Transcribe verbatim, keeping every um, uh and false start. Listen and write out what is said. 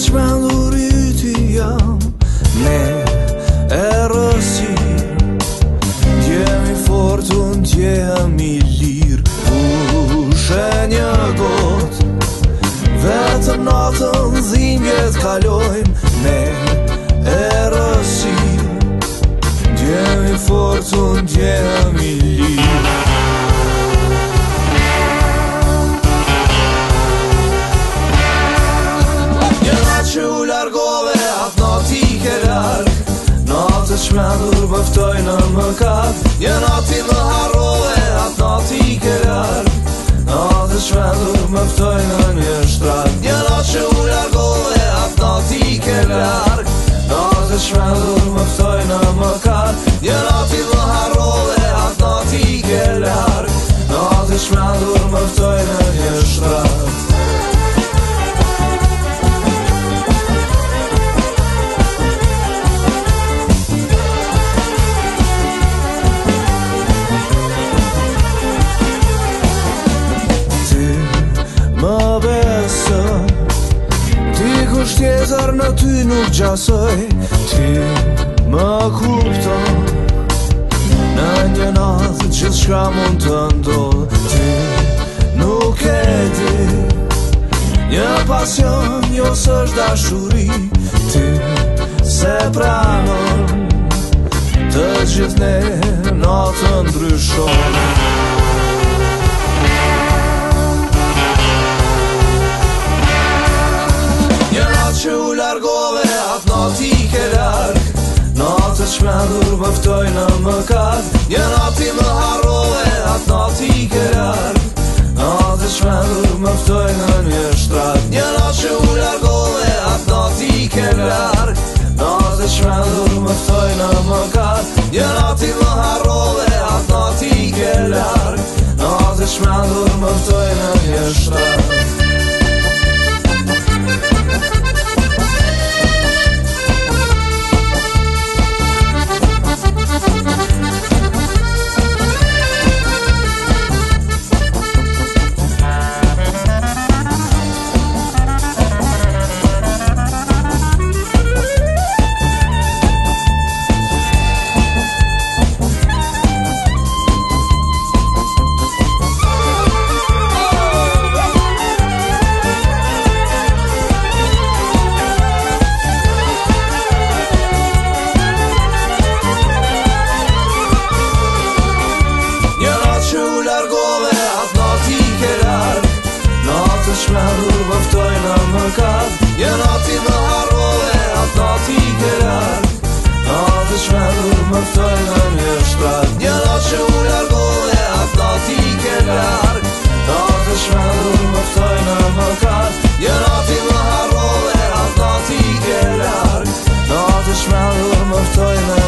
shmendur i ty jam, ne e rësir, t'jemi fortun, t'jemi lir, pushe një got, vetëm natën dhimbjet kalojm, ne e rësir, t'jemi fortun, t'jemi lir. Që u largove atë natë i ke larg, natë shmendur bëftoj në mëkat. Një natë i më harrove atë natë i ke larg, natë shmendur bëftoj në një shtrat. Një natë që u largove atë natë i ke larg, natë shmendur bëftoj në mëkat. Një natë i më harrove atë natë i ke larg, natë shmendur bëftoj në një shtrat. Tjetër në ty nuk gjasoj, ti më kupton. Në një natë gjithë shka mund të ndodh, ti nuk e di. Një pasion jo s'është dashuri, ti se pranon. Të gjithë ne natën ndryshon. Që u largove atë natë i ke larg, natë shmendur bëftoj në mëkat. Një natë i më harrove atë natë i ke larg, natë shmendur bëftoj në një shtrat. Një natë që u largove atë natë i ke larg, natë shmendur bëftoj në mëkat. Një natë i më harrove atë natë i ke larg, natë shmendur bëftoj në një shtrat. Shmendur bëftoj në mëkat. Një natë i më harrove atë natë i ke larg, natë shmendur bëftoj në një shtrat. Një natë që u largove atë natë i ke larg, natë shmendur bëftoj në mëkat. Një natë i më harrove atë natë i ke larg, natë shmendur bëftoj në